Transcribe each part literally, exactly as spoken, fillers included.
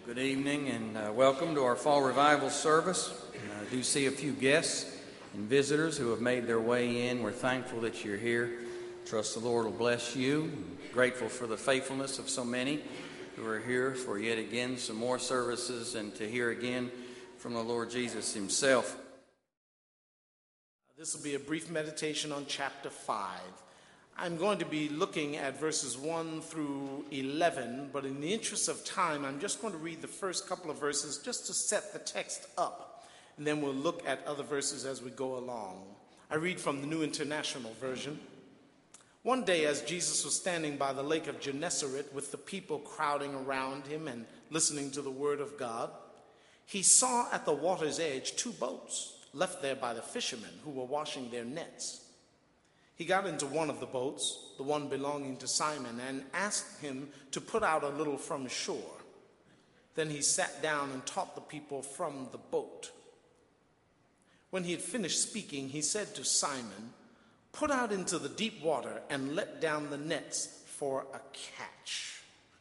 Good evening and uh, welcome to our fall revival service. I uh, do see a few guests and visitors who have made their way in. We're thankful that you're here. Trust the Lord will bless you. Grateful for the faithfulness of so many who are here for yet again some more services and to hear again from the Lord Jesus himself. This will be a brief meditation on chapter five. I'm going to be looking at verses one through eleven, but in the interest of time, I'm just going to read the first couple of verses just to set the text up, and then we'll look at other verses as we go along. I read from the New International Version. One day, as Jesus was standing by the lake of Gennesaret with the people crowding around him and listening to the word of God, he saw at the water's edge two boats left there by the fishermen who were washing their nets. He got into one of the boats, the one belonging to Simon, and asked him to put out a little from shore. Then he sat down and taught the people from the boat. When he had finished speaking, he said to Simon, "Put out into the deep water and let down the nets for a catch."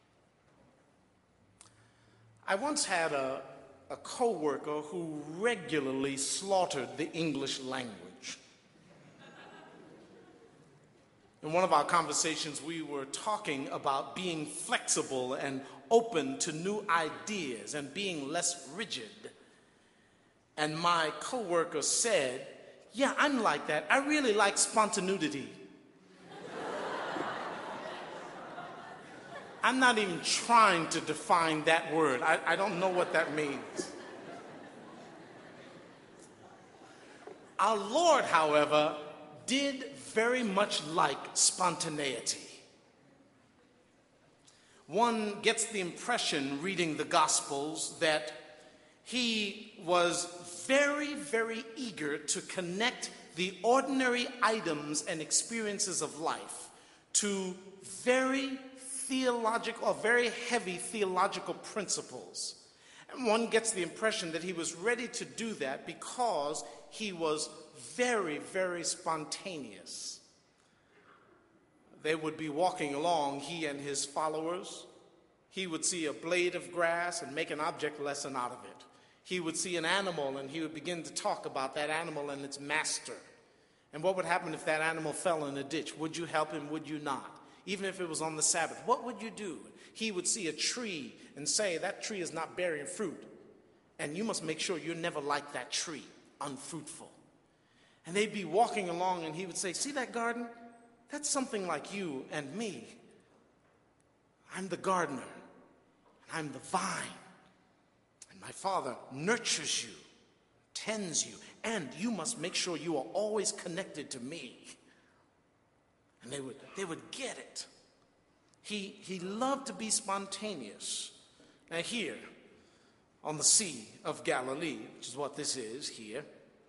I once had a, a co-worker who regularly slaughtered the English language. In one of our conversations, we were talking about being flexible and open to new ideas and being less rigid. And my coworker said, "Yeah, I'm like that. I really like spontaneity." I'm not even trying to define that word. I, I don't know what that means. Our Lord, however, did very much like spontaneity. One gets the impression, reading the Gospels, that he was very, very eager to connect the ordinary items and experiences of life to very theological, or very heavy theological principles. And one gets the impression that he was ready to do that because he was very, very spontaneous. They would be walking along, he and his followers. He would see a blade of grass and make an object lesson out of it. He would see an animal and he would begin to talk about that animal and its master. And what would happen if that animal fell in a ditch? Would you help him? Would you not? Even if it was on the Sabbath, what would you do? He would see a tree and say, "That tree is not bearing fruit, and you must make sure you're never like that tree, unfruitful." And they'd be walking along and he would say, "See that garden? That's something like you and me. I'm the gardener, and I'm the vine, and my Father nurtures you, tends you, and you must make sure you are always connected to me." And they would, they would get it. He, he loved to be spontaneous. Now here, on the Sea of Galilee, which is what this is here,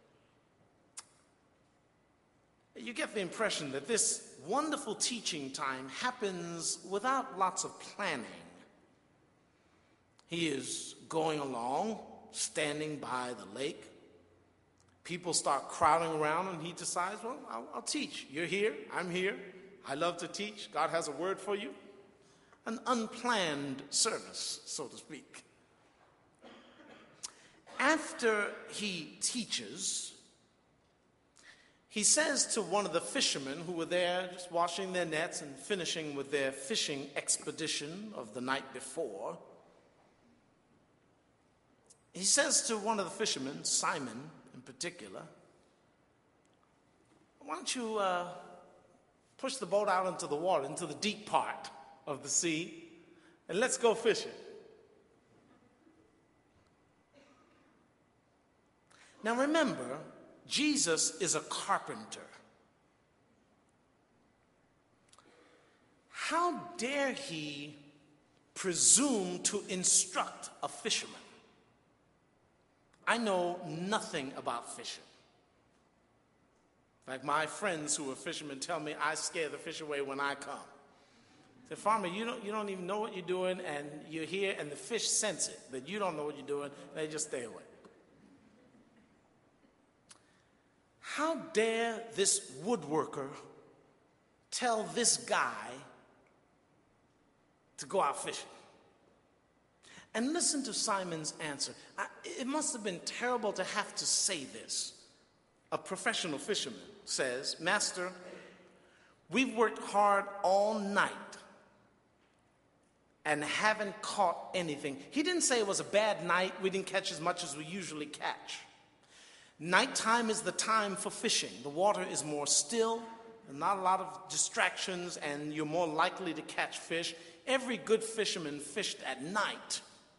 you get the impression that this wonderful teaching time happens without lots of planning. He is going along, standing by the lake. People start crowding around and he decides, well, I'll, I'll teach. You're here, I'm here. I love to teach. God has a word for you. An unplanned service, so to speak. After he teaches, he says to one of the fishermen who were there just washing their nets and finishing with their fishing expedition of the night before, he says to one of the fishermen, Simon in particular, "Why don't you uh, push the boat out into the water, into the deep part of the sea, and let's go fishing." Now remember, Jesus is a carpenter. How dare he presume to instruct a fisherman? I know nothing about fishing. In fact, my friends who are fishermen tell me I scare the fish away when I come. They say, "Farmer, you don't, you don't even know what you're doing, and you're here, and the fish sense it, that you don't know what you're doing, and they just stay away." How dare this woodworker tell this guy to go out fishing? And listen to Simon's answer. I, it must have been terrible to have to say this. A professional fisherman says, "Master, we've worked hard all night and haven't caught anything." He didn't say it was a bad night. We didn't catch as much as we usually catch. Nighttime is the time for fishing. The water is more still, not a lot of distractions, and you're more likely to catch fish. Every good fisherman fished at night.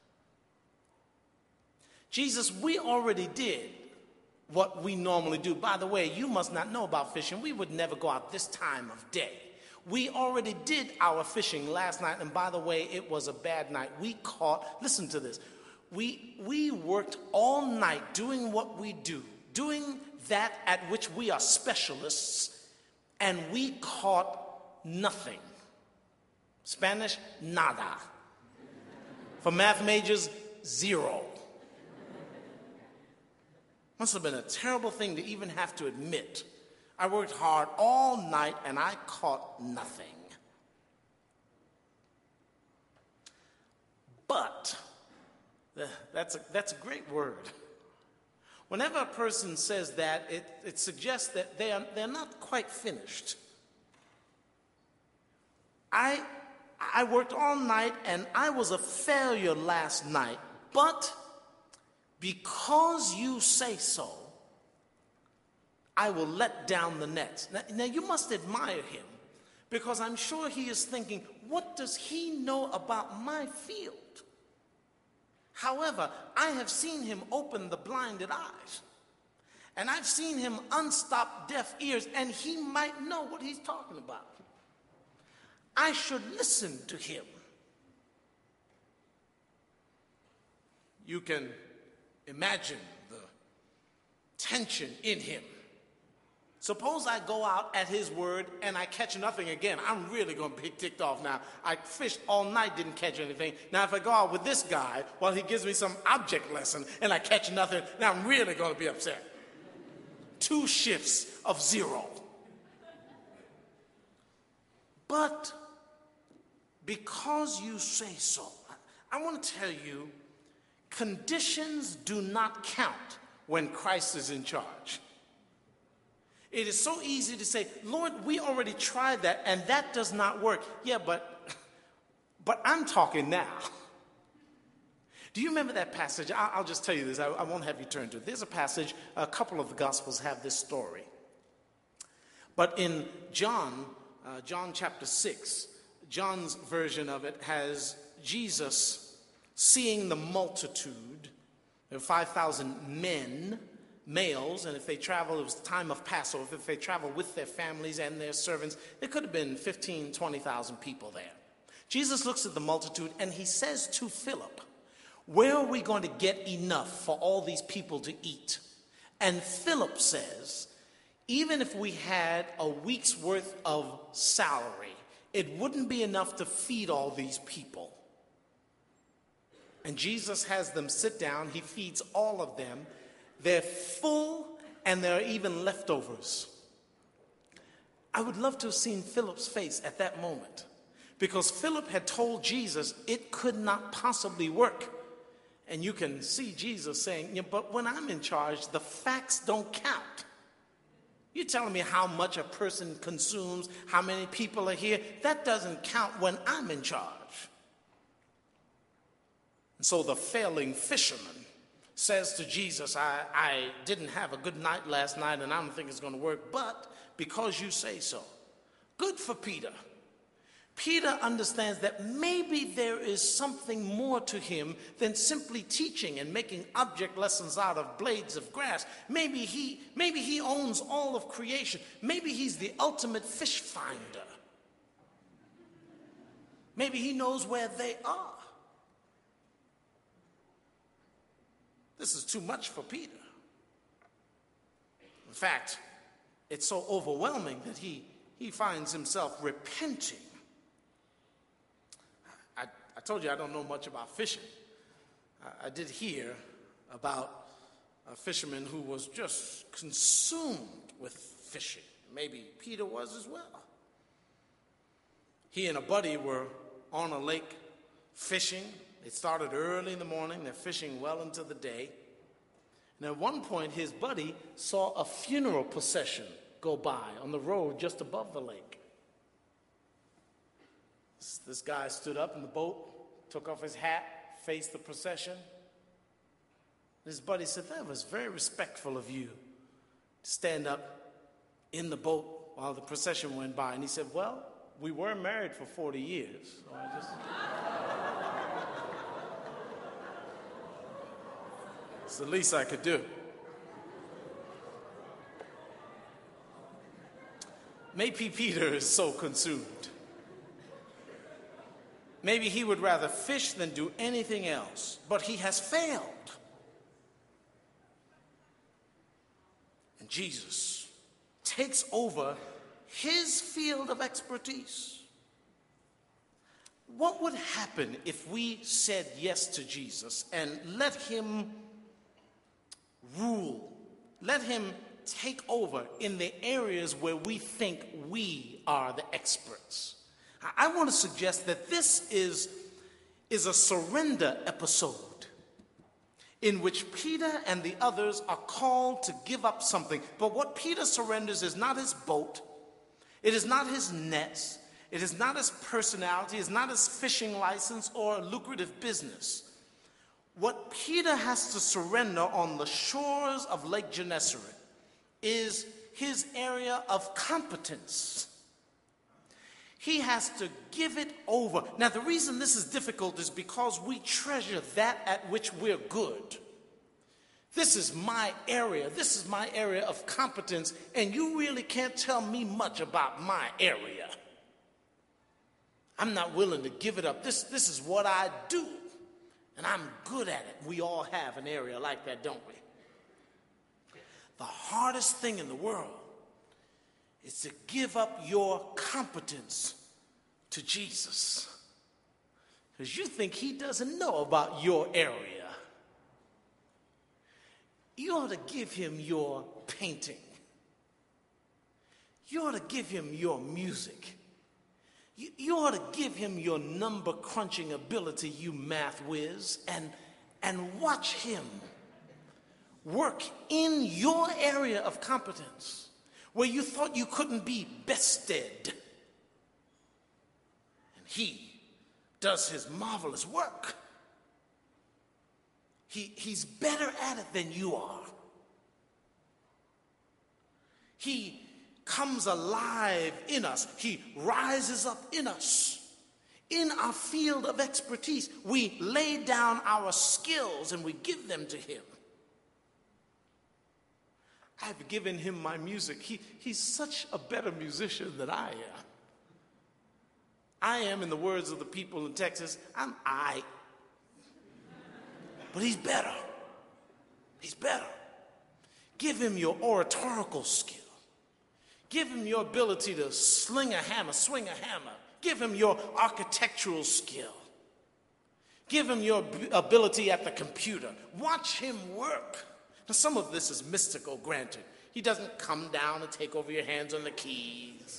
Jesus, we already did what we normally do. By the way, you must not know about fishing. We would never go out this time of day. We already did our fishing last night, and by the way, it was a bad night. We caught, listen to this, we, we worked all night doing what we do, doing that at which we are specialists, and we caught nothing. Spanish, nada. For math majors, zero. Must have been a terrible thing to even have to admit. I worked hard all night and I caught nothing. But, that's a, that's a great word. Whenever a person says that, it, it suggests that they are, they're not quite finished. I, I worked all night and I was a failure last night, but because you say so, I will let down the nets. Now, now, you must admire him, because I'm sure he is thinking, what does he know about my field? However, I have seen him open the blinded eyes, and I've seen him unstop deaf ears, and he might know what he's talking about. I should listen to him. You can imagine the tension in him. Suppose I go out at his word and I catch nothing again. I'm really going to be ticked off now. I fished all night, didn't catch anything. Now if I go out with this guy while he gives me some object lesson and I catch nothing, now I'm really going to be upset. Two shifts of zero. But because you say so, I want to tell you, conditions do not count when Christ is in charge. It is so easy to say, Lord, we already tried that and that does not work. Yeah, but, but I'm talking now. Do you remember that passage? I'll, I'll just tell you this. I, I won't have you turn to it. There's a passage, a couple of the Gospels have this story. But in John, uh, John chapter six, John's version of it has Jesus seeing the multitude. There were five thousand men, males, and if they travel, it was the time of Passover. If they travel with their families and their servants, there could have been fifteen, twenty thousand people there. Jesus looks at the multitude and he says to Philip, where are we going to get enough for all these people to eat? And Philip says, even if we had a week's worth of salary, it wouldn't be enough to feed all these people. And Jesus has them sit down. He feeds all of them. They're full, and there are even leftovers. I would love to have seen Philip's face at that moment, because Philip had told Jesus it could not possibly work. And you can see Jesus saying, yeah, but when I'm in charge, the facts don't count. You're telling me how much a person consumes, how many people are here. That doesn't count when I'm in charge. And so the failing fisherman says to Jesus, I, I didn't have a good night last night and I don't think it's going to work, but because you say so. Good for Peter. Peter understands that maybe there is something more to him than simply teaching and making object lessons out of blades of grass. Maybe he, maybe he owns all of creation. Maybe he's the ultimate fish finder. Maybe he knows where they are. This is too much for Peter. In fact, it's so overwhelming that he, he finds himself repenting. I, I told you I don't know much about fishing. I, I did hear about a fisherman who was just consumed with fishing. Maybe Peter was as well. He and a buddy were on a lake fishing. It started early in the morning. They're fishing well into the day. And at one point, his buddy saw a funeral procession go by on the road just above the lake. This guy stood up in the boat, took off his hat, faced the procession. His buddy said, "That was very respectful of you to stand up in the boat while the procession went by." And he said, "Well, we were married for forty years. So I just... It's the least I could do." Maybe Peter is so consumed. Maybe he would rather fish than do anything else, but he has failed. And Jesus takes over his field of expertise. What would happen if we said yes to Jesus and let him rule, let him take over in the areas where we think we are the experts? I want to suggest that this is, is a surrender episode in which Peter and the others are called to give up something. But what Peter surrenders is not his boat, it is not his nets, it is not his personality, it is not his fishing license or lucrative business. What Peter has to surrender on the shores of Lake Gennesaret is his area of competence. He has to give it over. Now, the reason this is difficult is because we treasure that at which we're good. This is my area. This is my area of competence, and you really can't tell me much about my area. I'm not willing to give it up. This, this is what I do, and I'm good at it. We all have an area like that, don't we? The hardest thing in the world is to give up your competence to Jesus, because you think he doesn't know about your area. You ought to give him your painting. You ought to give him your music. You, you ought to give him your number crunching ability, you math whiz, and, and watch him work in your area of competence where you thought you couldn't be bested. And he does his marvelous work. He, he's better at it than you are. He comes alive in us. He rises up in us. In our field of expertise, we lay down our skills and we give them to him. I've given him my music. He, he's such a better musician than I am. I am, in the words of the people in Texas, I'm I. But he's better. He's better. Give him your oratorical skill. Give him your ability to sling a hammer, swing a hammer. Give him your architectural skill. Give him your ability at the computer. Watch him work. Now, some of this is mystical, granted. He doesn't come down and take over your hands on the keys.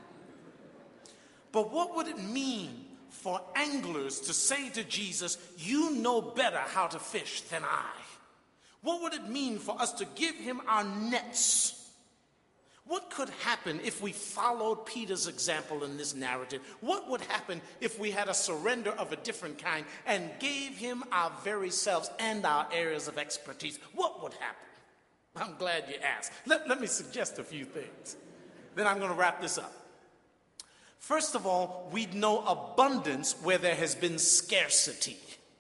But what would it mean for anglers to say to Jesus, you know better how to fish than I? What would it mean for us to give him our nets? What could happen if we followed Peter's example in this narrative? What would happen if we had a surrender of a different kind and gave him our very selves and our areas of expertise? What would happen? I'm glad you asked. Let, let me suggest a few things. Then I'm going to wrap this up. First of all, we'd know abundance where there has been scarcity.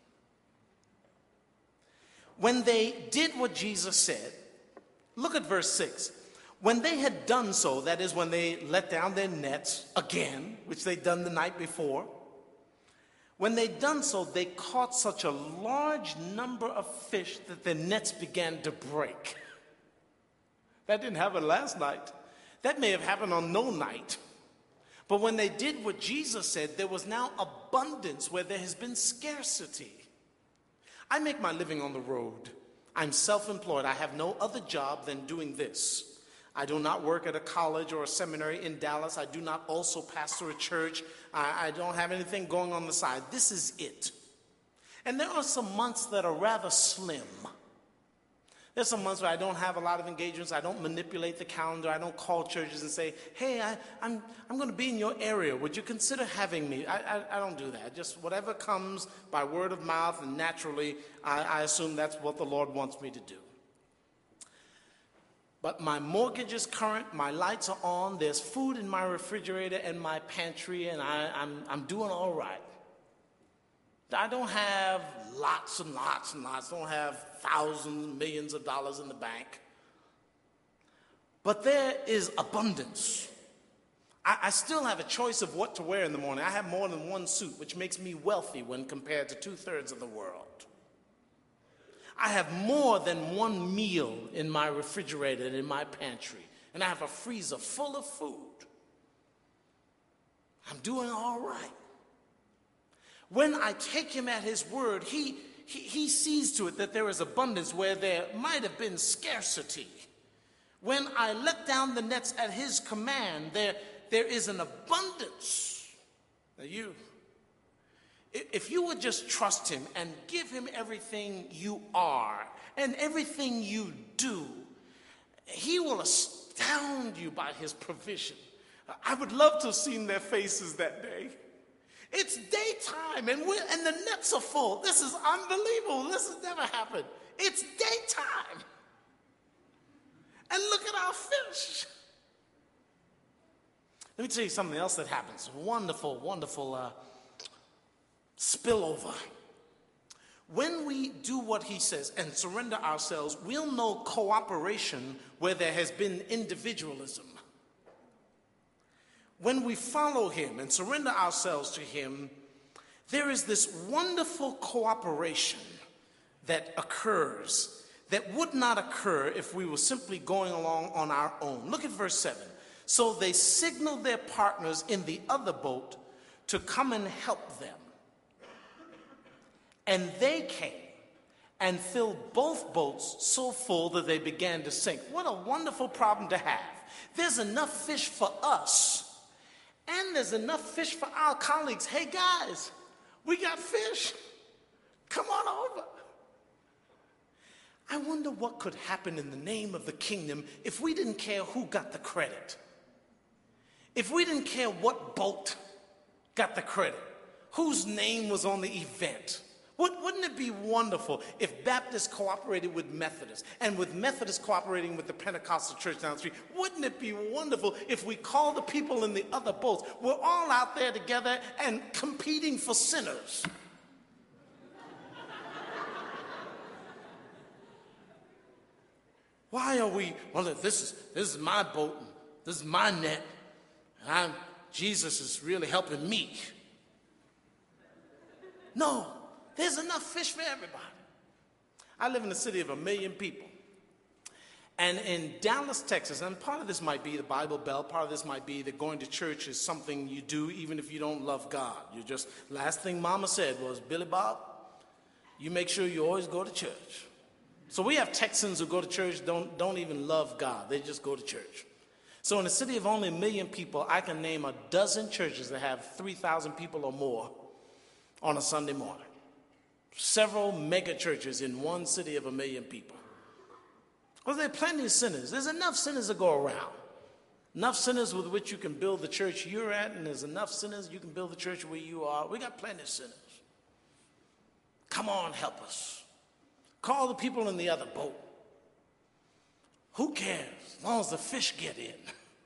When they did what Jesus said, look at verse six. When they had done so, that is, when they let down their nets again, which they'd done the night before, when they'd done so, they caught such a large number of fish that their nets began to break. That didn't happen last night. That may have happened on no night. But when they did what Jesus said, there was now abundance where there has been scarcity. I make my living on the road. I'm self-employed. I have no other job than doing this. I do not work at a college or a seminary in Dallas. I do not also pastor a church. I, I don't have anything going on the side. This is it. And there are some months that are rather slim. There's some months where I don't have a lot of engagements. I don't manipulate the calendar. I don't call churches and say, hey, I, I'm, I'm going to be in your area. Would you consider having me? I, I, I don't do that. Just whatever comes by word of mouth and naturally, I, I assume that's what the Lord wants me to do. But my mortgage is current, my lights are on, there's food in my refrigerator and my pantry, and I, I'm, I'm doing all right. I don't have lots and lots and lots, I don't have thousands, millions of dollars in the bank. But there is abundance. I, I still have a choice of what to wear in the morning. I have more than one suit, which makes me wealthy when compared to two-thirds of the world. I have more than one meal in my refrigerator and in my pantry, and I have a freezer full of food. I'm doing all right. When I take him at his word, he, he, he sees to it that there is abundance where there might have been scarcity. When I let down the nets at his command, there, there is an abundance. Now you, if you would just trust him and give him everything you are and everything you do, he will astound you by his provision. I would love to have seen their faces that day. It's daytime and, we're, and the nets are full. This is unbelievable. This has never happened. It's daytime. And look at our fish. Let me tell you something else that happens. Wonderful, wonderful uh, spillover. When we do what he says and surrender ourselves, we'll know cooperation where there has been individualism. When we follow him and surrender ourselves to him, there is this wonderful cooperation that occurs that would not occur if we were simply going along on our own. Look at verse seven. So they signaled their partners in the other boat to come and help them. And they came and filled both boats so full that they began to sink. What a wonderful problem to have. There's enough fish for us. And there's enough fish for our colleagues. Hey, guys, we got fish. Come on over. I wonder what could happen in the name of the kingdom if we didn't care who got the credit. If we didn't care what boat got the credit, whose name was on the event. Wouldn't it be wonderful if Baptists cooperated with Methodists and with Methodists cooperating with the Pentecostal church down the street? Wouldn't it be wonderful if we called the people in the other boats? We're all out there together and competing for sinners. Why are we, well, this is, this is my boat, this is my net, and I'm, Jesus is really helping me. No. There's enough fish for everybody. I live in a city of a million people. And in Dallas, Texas, and part of this might be the Bible Belt, part of this might be that going to church is something you do even if you don't love God. You just, last thing Mama said was, Billy Bob, you make sure you always go to church. So we have Texans who go to church, don't, don't even love God. They just go to church. So in a city of only a million people, I can name a dozen churches that have three thousand people or more on a Sunday morning. Several mega churches in one city of a million people. Well, there are plenty of sinners. There's enough sinners to go around. Enough sinners with which you can build the church you're at, and there's enough sinners you can build the church where you are. We got plenty of sinners. Come on, help us. Call the people in the other boat. Who cares? As long as the fish get in.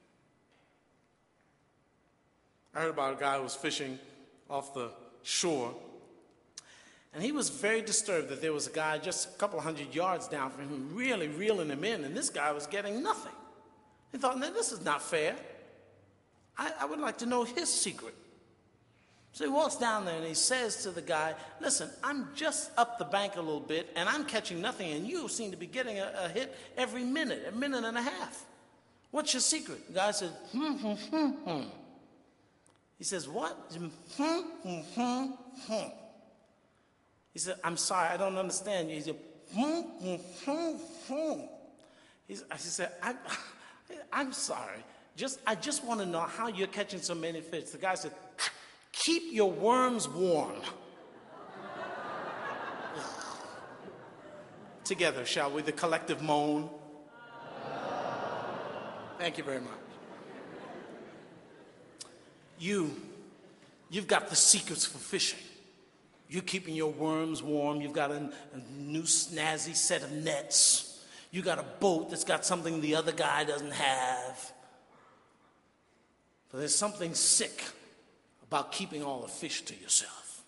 I heard about a guy who was fishing off the shore. And he was very disturbed that there was a guy just a couple hundred yards down from him really reeling him in, and this guy was getting nothing. He thought, no, this is not fair. I, I would like to know his secret. So he walks down there and he says to the guy, listen, I'm just up the bank a little bit, and I'm catching nothing, and you seem to be getting a, a hit every minute, a minute and a half. What's your secret? The guy said, hmm, hmm, hmm, hmm. He says, what? Hmm, hmm, hmm, hmm. He said, I'm sorry, I don't understand you. He said, hmm, hmm, hmm, hmm. He said, I, I'm sorry. Just, I just want to know how you're catching so many fish. The guy said, keep your worms warm. Together, shall we? The collective moan. Thank you very much. You, you've got the secrets for fishing. You're keeping your worms warm. You've got a, a new snazzy set of nets. You got a boat that's got something the other guy doesn't have. But there's something sick about keeping all the fish to yourself.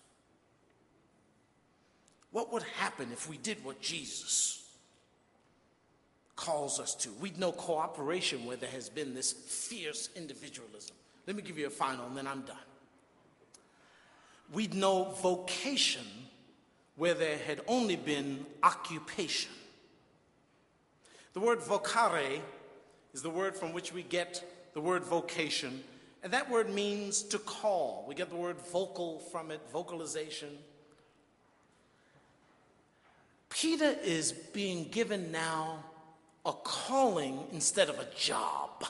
What would happen if we did what Jesus calls us to? We'd know cooperation where there has been this fierce individualism. Let me give you a final and then I'm done. We'd know vocation where there had only been occupation. The word vocare is the word from which we get the word vocation, and that word means to call. We get the word vocal from it, vocalization. Peter is being given now a calling instead of a job.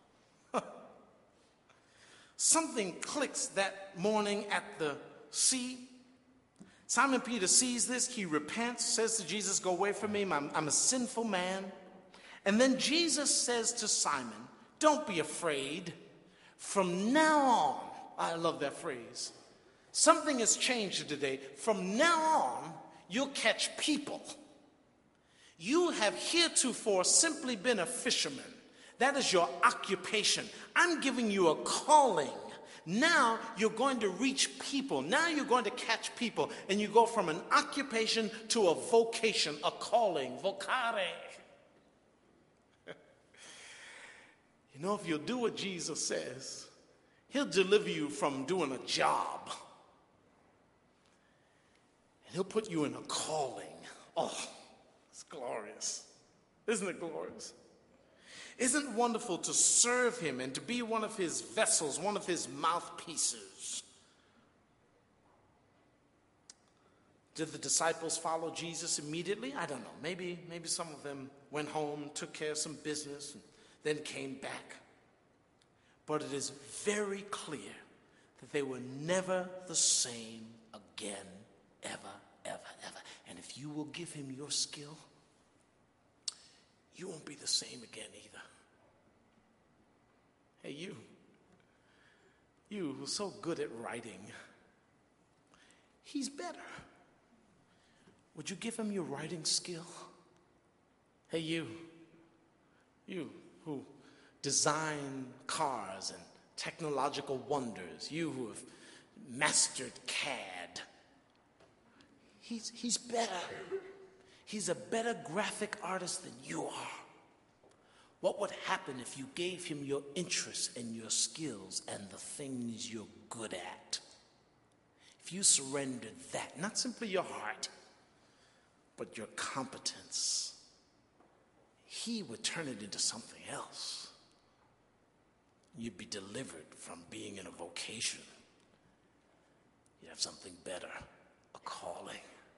Something clicks that morning at the sea. Simon Peter sees this. He repents, says to Jesus, "Go away from me. I'm, I'm a sinful man." And then Jesus says to Simon, "Don't be afraid. From now on," I love that phrase, something has changed today. From now on, you'll catch people. You have heretofore simply been a fisherman. That is your occupation. I'm giving you a calling. Now you're going to reach people. Now you're going to catch people. And you go from an occupation to a vocation, a calling, vocare. You know, if you'll do what Jesus says, he'll deliver you from doing a job. And he'll put you in a calling. Oh, it's glorious. Isn't it glorious? Isn't it wonderful to serve him and to be one of his vessels, one of his mouthpieces? Did the disciples follow Jesus immediately? I don't know. Maybe, maybe some of them went home, took care of some business, and then came back. But it is very clear that they were never the same again, ever, ever, ever. And if you will give him your skill, you won't be the same again either. Hey, you, you who's so good at writing, he's better. Would you give him your writing skill? Hey, you, you who design cars and technological wonders, you who have mastered C A D, he's, he's better. He's a better graphic artist than you are. What would happen if you gave him your interests and your skills and the things you're good at? If you surrendered that, not simply your heart, but your competence, he would turn it into something else. You'd be delivered from being in a vocation. You'd have something better, a calling.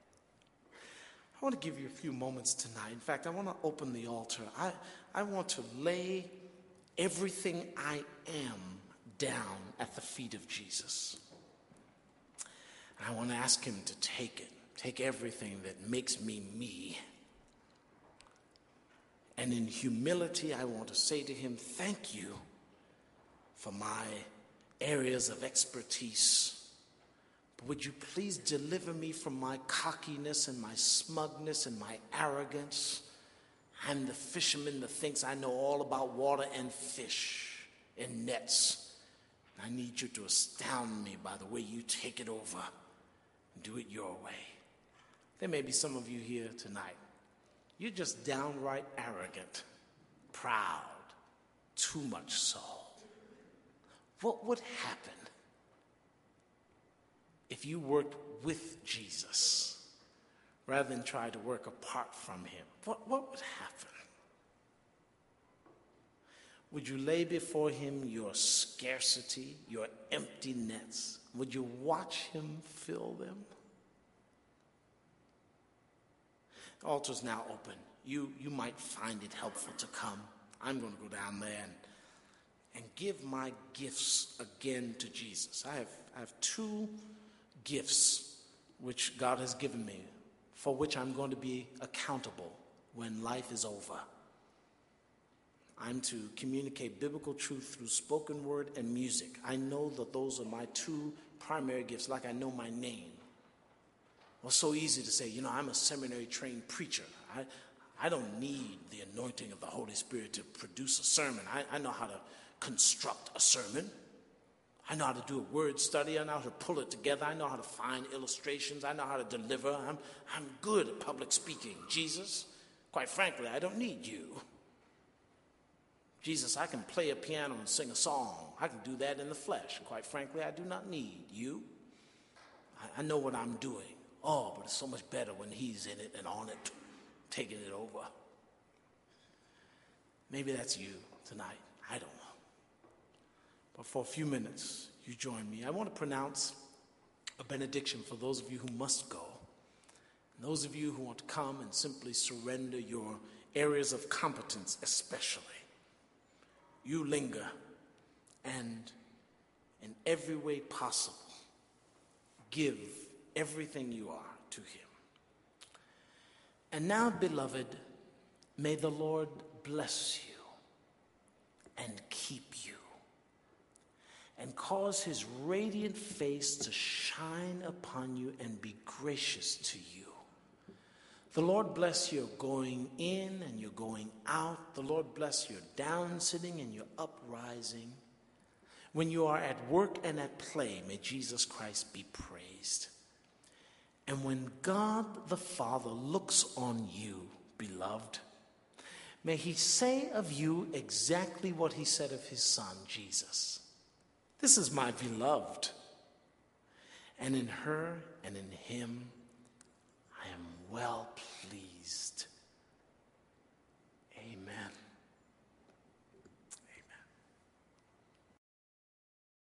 I want to give you a few moments tonight. In fact, I want to open the altar. I, I want to lay everything I am down at the feet of Jesus. And I want to ask him to take it, take everything that makes me me. And in humility, I want to say to him, thank you for my areas of expertise. Would you please deliver me from my cockiness and my smugness and my arrogance? I'm the fisherman that thinks I know all about water and fish and nets. I need you to astound me by the way you take it over and do it your way. There may be some of you here tonight. You're just downright arrogant, proud, too much so. What would happen if you worked with Jesus rather than try to work apart from him? What, what would happen? Would you lay before him your scarcity, your empty nets? Would you watch him fill them? The altar's now open. You, you might find it helpful to come. I'm going to go down there and, and give my gifts again to Jesus. I have, I have two gifts which God has given me for which I'm going to be accountable when life is over. I'm to communicate biblical truth through spoken word and music. I know that those are my two primary gifts, like I know my name. Well, it's so easy to say, you know, I'm a seminary-trained preacher. I, I don't need the anointing of the Holy Spirit to produce a sermon. I, I know how to construct a sermon. I know how to do a word study. I know how to pull it together. I know how to find illustrations. I know how to deliver. I'm, I'm good at public speaking. Jesus, quite frankly, I don't need you. Jesus, I can play a piano and sing a song. I can do that in the flesh. Quite frankly, I do not need you. I, I know what I'm doing. Oh, but it's so much better when he's in it and on it, taking it over. Maybe that's you tonight. I don't know. But for a few minutes, you join me. I want to pronounce a benediction for those of you who must go. And those of you who want to come and simply surrender your areas of competence especially. You linger and in every way possible, give everything you are to him. And now, beloved, may the Lord bless you and keep you and cause his radiant face to shine upon you and be gracious to you. The Lord bless your going in and your going out. The Lord bless your down sitting and your uprising. When you are at work and at play, may Jesus Christ be praised. And when God the Father looks on you, beloved, may he say of you exactly what he said of his Son, Jesus. This is my beloved, and in her and in him I am well pleased.